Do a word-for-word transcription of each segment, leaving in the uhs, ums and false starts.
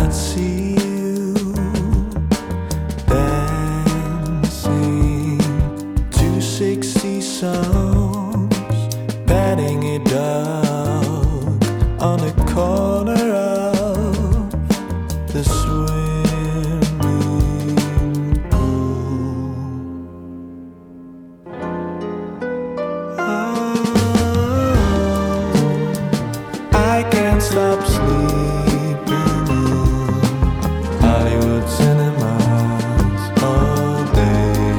could see you dancing to sixty songs, patting it dark on the corner of the swimming pool. Oh, I can't stop sleeping in Hollywood cinemas all day.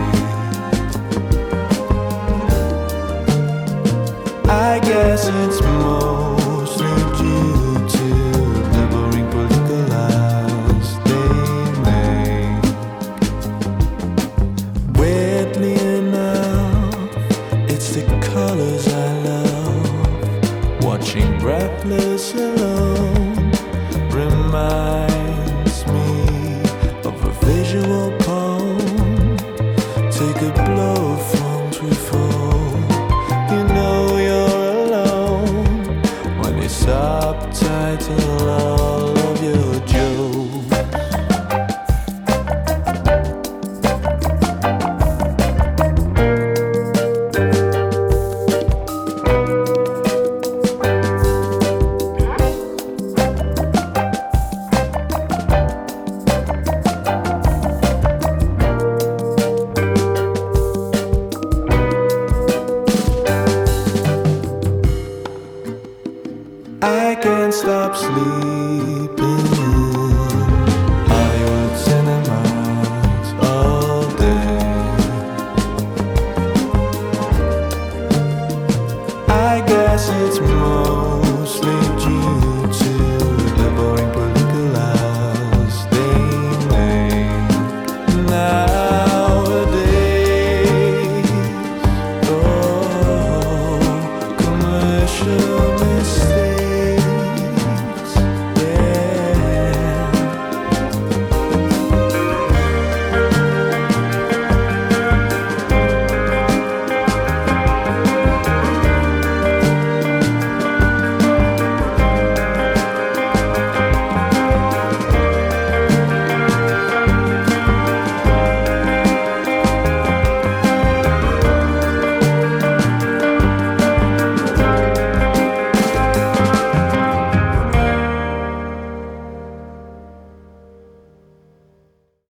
I guess it's mostly due to the boring political lies they make. Weirdly enough, it's the colors I love. Watching Breathless Alone reminds me of a visual poem. Take a blow from Truffaut. You know you're alone when they subtitle all of your jokes. I can't stop sleeping